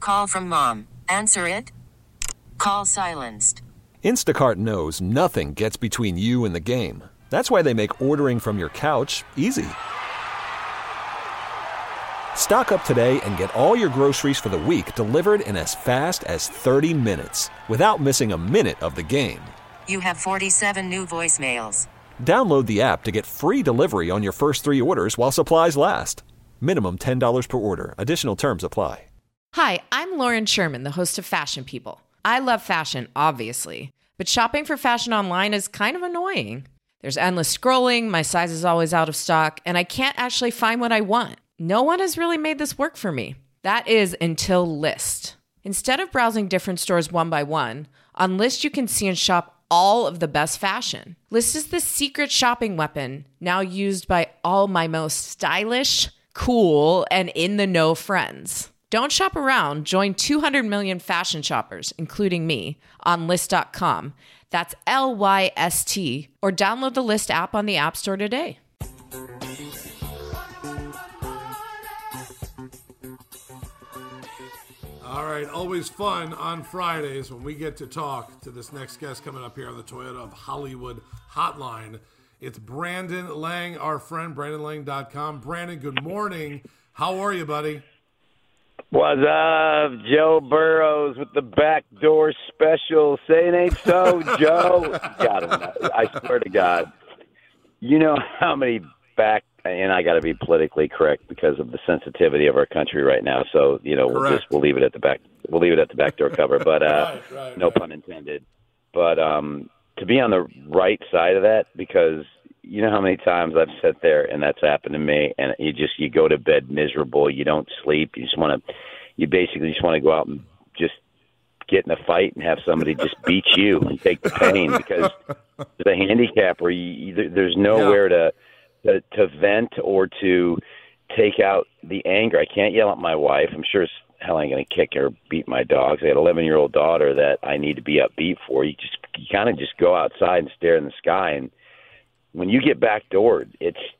Call from mom. Answer it. Call silenced. Instacart knows nothing gets between you and the game. That's why they make ordering from your couch easy. Stock up today and get all your groceries for the week delivered in as fast as 30 minutes without missing a minute of the game. You have 47 new voicemails. Download the app to get free delivery on your first 3 orders while supplies last. Minimum $10 per order. Additional terms apply. Hi, I'm Lauren Sherman, the host of Fashion People. I love fashion, obviously, but shopping for fashion online is kind of annoying. There's endless scrolling, my size is always out of stock, and I can't actually find what I want. No one has really made this work for me. That is until Lyst. Instead of browsing different stores one by one, on Lyst you can see and shop all of the best fashion. Lyst is the secret shopping weapon now used by all my most stylish, cool, and in-the-know friends. Don't shop around. Join 200 million fashion shoppers, including me, on Lyst.com. That's Lyst, or download the Lyst app on the App Store today. All right, always fun on Fridays when we get to talk to this next guest coming up here on the Toyota of Hollywood Hotline. It's Brandon Lang, our friend, BrandonLang.com. Brandon, good morning. How are you, buddy? What's up, Joe Burrows with the backdoor special? Say it ain't so, Joe. Got him. I swear to God. You know how many and I got to be politically correct because of the sensitivity of our country right now. So, we'll leave it at the back. We'll leave it at the backdoor cover, but no pun intended. But to be on the right side of that, because you know how many times I've sat there and that's happened to me, and you go to bed miserable, you don't sleep, you basically just want to go out and just get in a fight and have somebody just beat you and take the pain, because the handicap where there's nowhere to vent or to take out the anger. I can't yell at my wife. I'm sure as hell I ain't going to kick her or beat my dogs. I got an 11-year-old daughter that I need to be upbeat for. You kind of just go outside and stare in the sky, and when you get backdoored,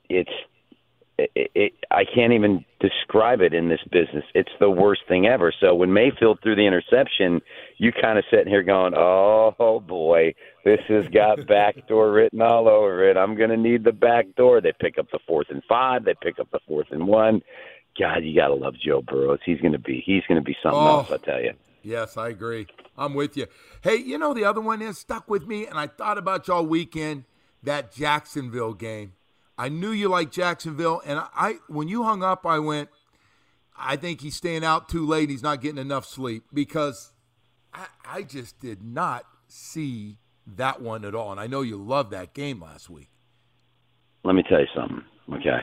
I can't even describe it in this business. It's the worst thing ever. So when Mayfield threw the interception, you kind of sitting here going, oh boy, this has got backdoor written all over it. I'm going to need the backdoor. They pick up the 4th and 5. They pick up the 4th and 1. God, you got to love Joe Burrows. He's going to be something else, I tell you. Yes, I agree. I'm with you. Hey, the other one is stuck with me, and I thought about y'all weekend, that Jacksonville game. I knew you liked Jacksonville, and when you hung up, I went, I think he's staying out too late. He's not getting enough sleep, because I just did not see that one at all. And I know you loved that game last week. Let me tell you something, okay?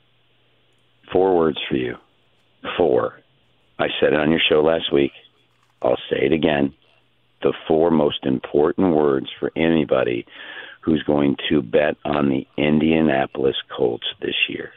4 words for you. 4. I said it on your show last week. I'll say it again. The 4 most important words for anybody who's going to bet on the Indianapolis Colts this year.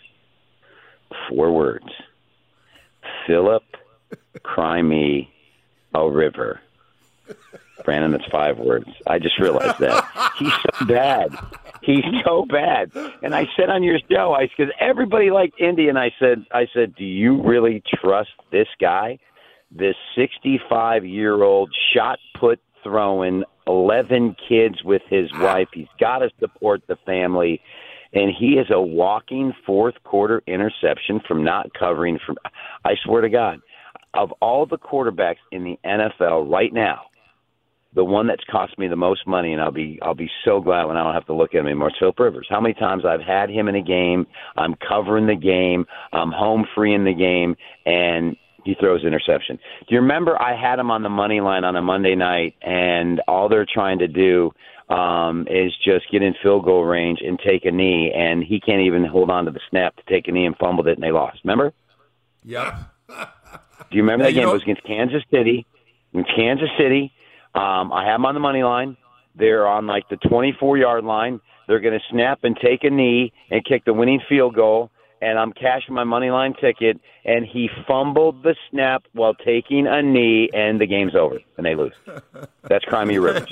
4 words. Philip, cry me a river. Brandon, that's 5 words. I just realized that. He's so bad. He's so bad. And I said on your show, because everybody liked Indy, and I said, do you really trust this guy? This 65-year-old shot put throwing 11 kids with his wife. He's got to support the family. And he is a walking 4th quarter interception from not covering. I swear to God, of all the quarterbacks in the NFL right now, the one that's cost me the most money, and I'll be so glad when I don't have to look at him anymore, Philip Rivers. How many times I've had him in a game, I'm covering the game, I'm home free in the game, and he throws interception. Do you remember I had him on the money line on a Monday night, and all they're trying to do is just get in field goal range and take a knee, and he can't even hold on to the snap to take a knee and fumbled it, and they lost. Remember? Yep. Do you remember that game? It was against Kansas City. In Kansas City, I have them on the money line. They're on like the 24-yard line. They're going to snap and take a knee and kick the winning field goal, and I'm cashing my money line ticket, and he fumbled the snap while taking a knee, and the game's over, and they lose. That's Crimey Rivers.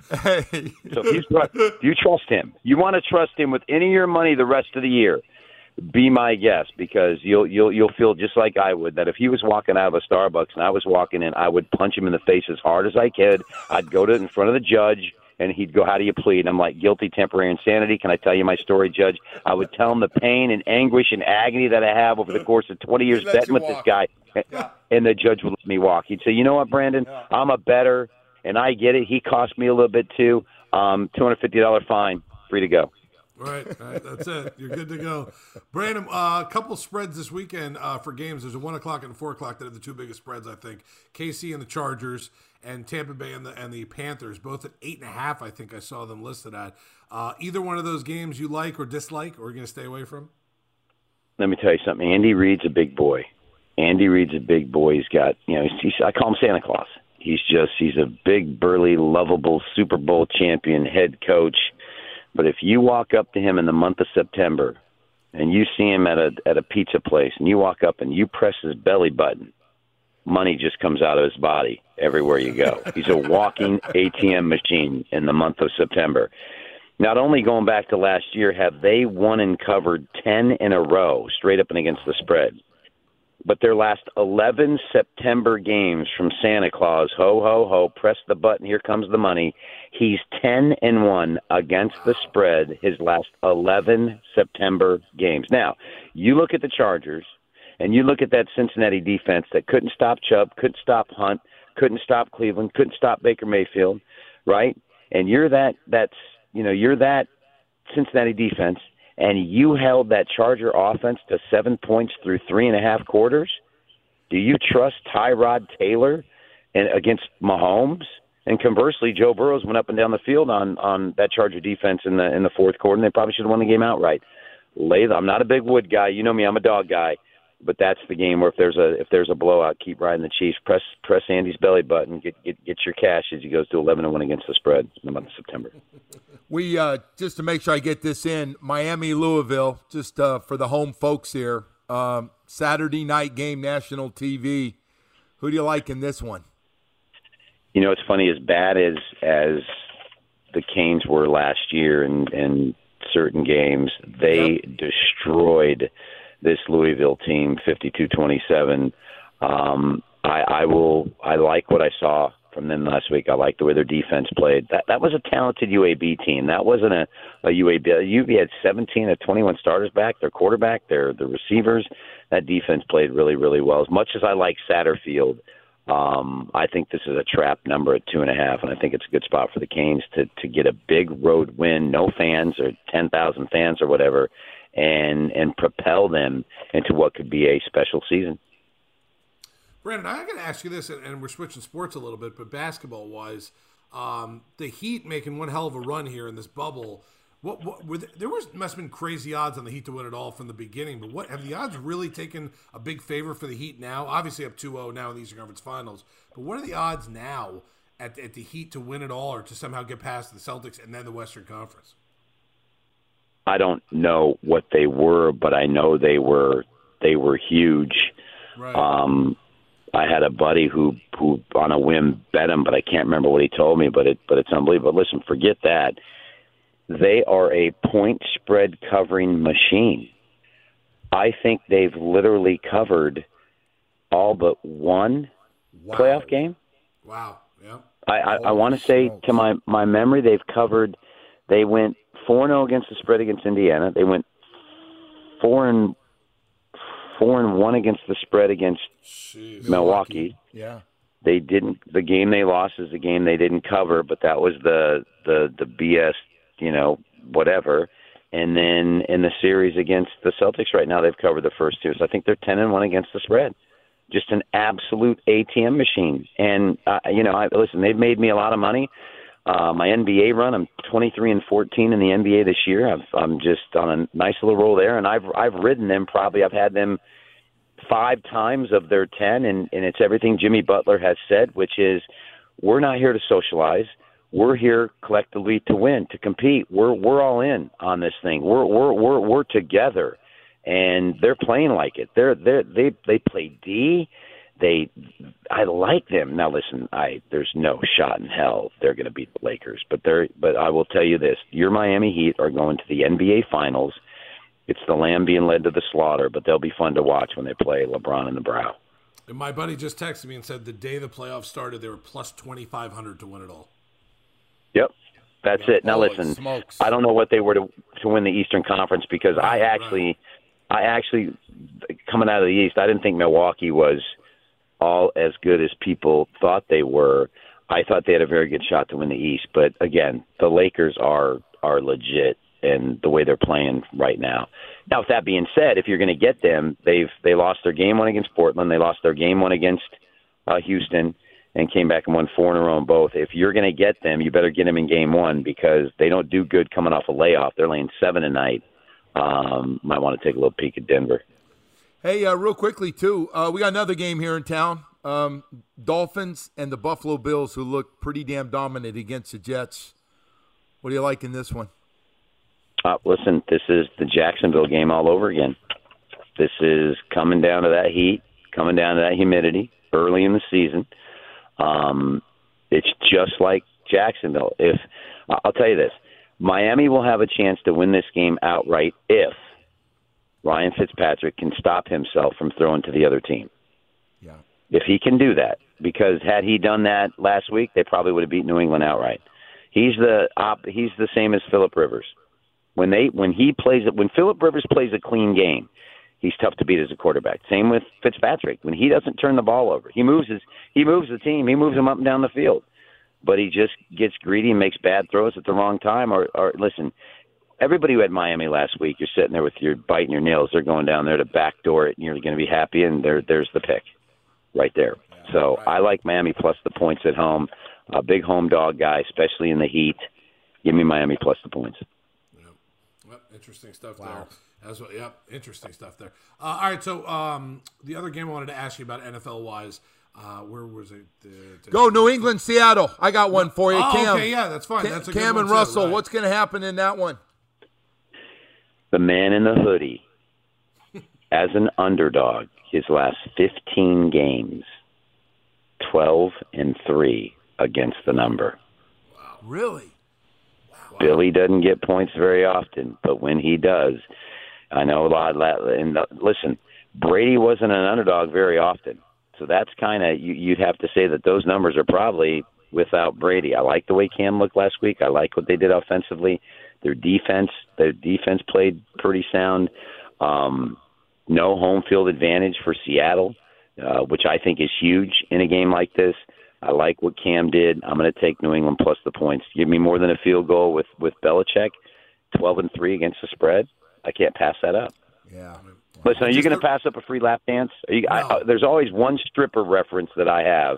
Hey. So if you trust him, you want to trust him with any of your money the rest of the year, be my guest, because you'll feel just like I would, that if he was walking out of a Starbucks and I was walking in, I would punch him in the face as hard as I could. I'd go to in front of the judge, and he'd go, "How do you plead?" And I'm like, "Guilty, temporary insanity. Can I tell you my story, Judge?" I would tell him the pain and anguish and agony that I have over the course of 20 years betting with this guy. Yeah. And the judge would let me walk. He'd say, "You know what, Brandon? I'm a bettor, and I get it. He cost me a little bit too. $250 fine, free to go." Right, that's it. You're good to go. Brandon, a couple spreads this weekend for games. There's a 1 o'clock and a 4 o'clock that have the two biggest spreads, I think. KC and the Chargers, and Tampa Bay and the Panthers, both at 8.5. I think I saw them listed at. Either one of those games you like or dislike, or are you going to stay away from? Let me tell you something. Andy Reid's a big boy. He's got, I call him Santa Claus. He's a big, burly, lovable Super Bowl champion head coach. But if you walk up to him in the month of September and you see him at a pizza place and you walk up and you press his belly button, money just comes out of his body everywhere you go. He's a walking ATM machine in the month of September. Not only going back to last year have they won and covered 10 in a row straight up and against the spread, but their last 11 September games from Santa Claus, ho, ho, ho, press the button, here comes the money. He's 10-1 against the spread his last 11 September games. Now, you look at the Chargers, and you look at that Cincinnati defense that couldn't stop Chubb, couldn't stop Hunt, couldn't stop Cleveland, couldn't stop Baker Mayfield, right? And you're that Cincinnati defense, and you held that Charger offense to 7 points through 3.5 quarters. Do you trust Tyrod Taylor against Mahomes? And conversely, Joe Burrows went up and down the field on that Charger defense in the fourth quarter, and they probably should have won the game outright. I'm not a big Wood guy. You know me, I'm a dog guy. But that's the game where if there's a blowout, keep riding the Chiefs. Press Andy's belly button. Get your cash as he goes to 11-1 against the spread in the month of September. We just to make sure I get this in, Miami, Louisville, just for the home folks here. Saturday night game, national TV. Who do you like in this one? You know, it's funny, as bad as the Canes were last year in certain games, they destroyed this Louisville team 52-27. I like what I saw from them last week. I like the way their defense played. That was a talented UAB team. That wasn't a UAB. UAB had 17 of 21 starters back. Their quarterback, the receivers. That defense played really, really well. As much as I like Satterfield, I think this is a trap number at 2.5, and I think it's a good spot for the Canes to get a big road win, no fans or 10,000 fans or whatever, and propel them into what could be a special season. Brandon, I got to ask you this, and we're switching sports a little bit, but basketball-wise, the Heat making one hell of a run here in this bubble. Must have been crazy odds on the Heat to win it all from the beginning, but what have the odds really taken a big favor for the Heat now? Obviously up 2-0 now in the Eastern Conference Finals, but what are the odds now at the Heat to win it all, or to somehow get past the Celtics and then the Western Conference? I don't know what they were, but I know they were huge. Right. I had a buddy who on a whim bet him, but I can't remember what he told me. But it's unbelievable. Listen, forget that. They are a point spread covering machine. I think they've literally covered all but one playoff game. Wow. Yeah. I want to say, to my memory, they went 4-0 against the spread against Indiana. They went 4-1 against the spread against Milwaukee. Yeah. They didn't. The game they lost is the game they didn't cover, but that was the BS, whatever. And then in the series against the Celtics right now, they've covered the first two. So I think they're 10-1 against the spread. Just an absolute ATM machine. And listen, they've made me a lot of money. My NBA run, I'm 23-14 in the NBA this year. I'm just on a nice little roll there, and I've ridden them. Probably I've had them 5 times of their 10, and it's everything Jimmy Butler has said, which is we're not here to socialize. We're here collectively to win, to compete. We're all in on this thing. We're together, and they're playing like it. They play D. I like them. Now listen, there's no shot in hell they're going to beat the Lakers, but I will tell you this: your Miami Heat are going to the NBA Finals, It's the lamb being led to the slaughter, but they'll be fun to watch when they play LeBron in the brow. And my buddy just texted me and said the day the playoffs started, they were plus 2,500 to win it all. Yep. That's it. Now, Holy listen, smokes. I don't know what they were to win the Eastern Conference because I actually, coming out of the East, I didn't think Milwaukee was all as good as people thought they were. I thought they had a very good shot to win the East. But, again, the Lakers are legit in the way they're playing right now. Now, with that being said, if you're going to get them, they lost their game one against Portland. They lost their game one against Houston and came back and won 4 in a row in both. If you're going to get them, you better get them in game one because they don't do good coming off a layoff. They're laying 7 tonight. Might want to take a little peek at Denver. Hey, real quickly, too, we got another game here in town. Dolphins and the Buffalo Bills, who look pretty damn dominant against the Jets. What do you like in this one? Listen, this is the Jacksonville game all over again. This is coming down to that heat, coming down to that humidity early in the season. It's just like Jacksonville. I'll tell you this, Miami will have a chance to win this game outright if Ryan Fitzpatrick can stop himself from throwing to the other team. Yeah. If he can do that, because had he done that last week, they probably would have beat New England outright. He's the same as Phillip Rivers. When Phillip Rivers plays a clean game, he's tough to beat as a quarterback. Same with Fitzpatrick. When he doesn't turn the ball over, he moves the team. He moves them up and down the field. But he just gets greedy and makes bad throws at the wrong time. Or listen, everybody who had Miami last week, you're sitting there with your biting your nails. They're going down there to backdoor it, and you're going to be happy. And there's the pick right there. So I like Miami plus the points at home. A big home dog guy, especially in the heat. Give me Miami plus the points. Yep, interesting stuff there. Interesting stuff there. All right, so the other game I wanted to ask you about NFL-wise, where was it? Go New England, Seattle. I got one for you, Cam. Okay, yeah, that's fine. That's a Cam good and one Russell, too, right. what's going to happen in that one? The man in the hoodie, as an underdog, his last 15 games, 12-3 against the number. Wow. Really? Wow. Billy doesn't get points very often, but when he does, I know a lot. And listen, Brady wasn't an underdog very often, so that's kind of you'd have to say that those numbers are probably without Brady. I like the way Cam looked last week. I like what they did offensively. Their defense played pretty sound. No home field advantage for Seattle, which I think is huge in a game like this. I like what Cam did. I'm going to take New England plus the points. Give me more than a field goal with Belichick. 12-3 against the spread. I can't pass that up. Yeah. Listen, are you going to pass up a free lap dance? There's always one stripper reference that I have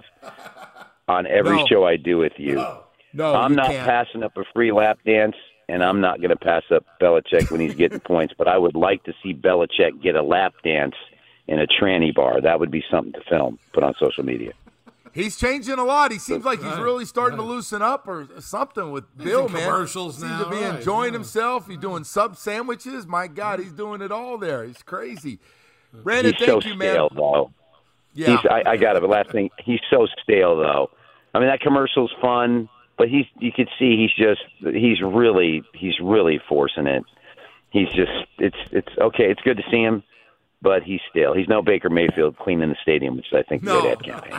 on every show I do with you. No, I'm not can't. passing up a free lap dance, and I'm not going to pass up Belichick when he's getting points. But I would like to see Belichick get a lap dance in a tranny bar. That would be something to film, put on social media. He's changing a lot. He seems like he's really starting to loosen up or something with Bill, man. Commercials seems now, to be enjoying himself. He's doing sub sandwiches. My God, he's doing it all there. He's crazy. Brandon, He's thank so you, man. stale, though. Yeah. I got it. But last thing, he's so stale, though. I mean, that commercial's fun, but you could see he's really forcing it. He's just it's okay. It's good to see him, but he's stale. He's no Baker Mayfield cleaning the stadium, which I think is a good ad campaign.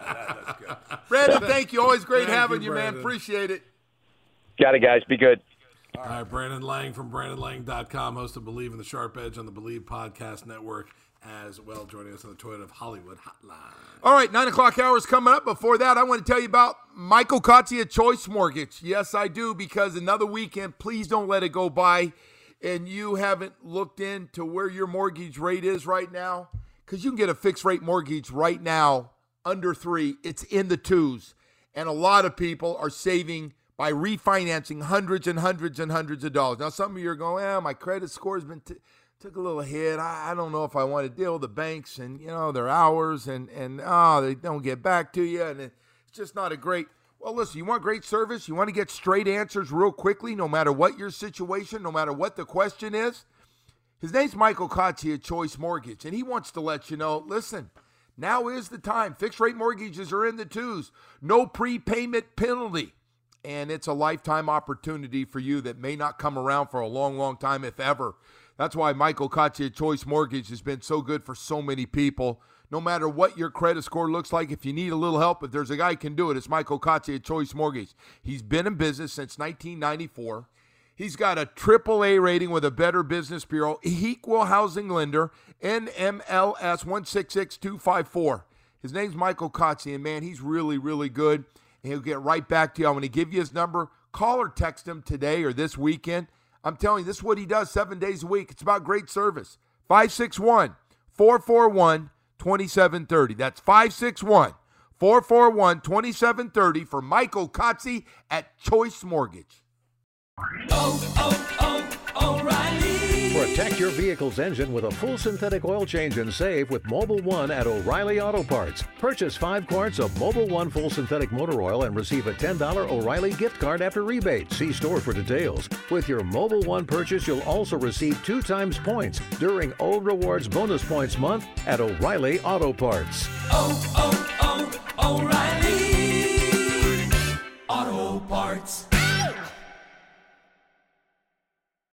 Brandon, thank you. Always great Thank having you, you, man. Brandon. Appreciate it. Got it, guys. Be good. All right, Brandon Lang from BrandonLang.com, host of Believe in the Sharp Edge on the Believe Podcast Network, as well, joining us on the Toyota of Hollywood Hotline. All right, 9 o'clock hour is coming up. Before that, I want to tell you about Michael Kotze Choice Mortgage. Yes, I do, because another weekend, please don't let it go by, and you haven't looked into where your mortgage rate is right now, because you can get a fixed rate mortgage right now under 3. It's in the 2s, and a lot of people are saving by refinancing hundreds and hundreds and hundreds of dollars. Now, some of you are going, my credit score has been took a little hit. I don't know if I want to deal with the banks and, their hours and they don't get back to you, and it's just not a great. Well, listen, you want great service, you want to get straight answers real quickly, no matter what your situation, no matter what the question is. His name's Michael Kotze at Choice Mortgage, and he wants to let you know, listen, now is the time. Fixed rate mortgages are in the 2s. No prepayment penalty. And it's a lifetime opportunity for you that may not come around for a long, long time, if ever. That's why Michael Kotze at Choice Mortgage has been so good for so many people. No matter what your credit score looks like, if you need a little help, if there's a guy who can do it, it's Michael Kotze at Choice Mortgage. He's been in business since 1994. He's got a AAA rating with a Better Business Bureau, equal housing lender, NMLS 166254. His name's Michael Kotze, and man, he's really, really good. And he'll get right back to you. I'm going to give you his number. Call or text him today or this weekend. I'm telling you, this is what he does 7 days a week. It's about great service. 561-441-2730. That's 561-441-2730 for Michael Kotze at Choice Mortgage. O'Reilly. Protect your vehicle's engine with a full synthetic oil change and save with Mobil 1 at O'Reilly Auto Parts. Purchase 5 quarts of Mobil 1 full synthetic motor oil and receive a $10 O'Reilly gift card after rebate. See store for details. With your Mobil 1 purchase, you'll also receive 2 times points during O Rewards Bonus Points Month at O'Reilly Auto Parts. O'Reilly Auto Parts.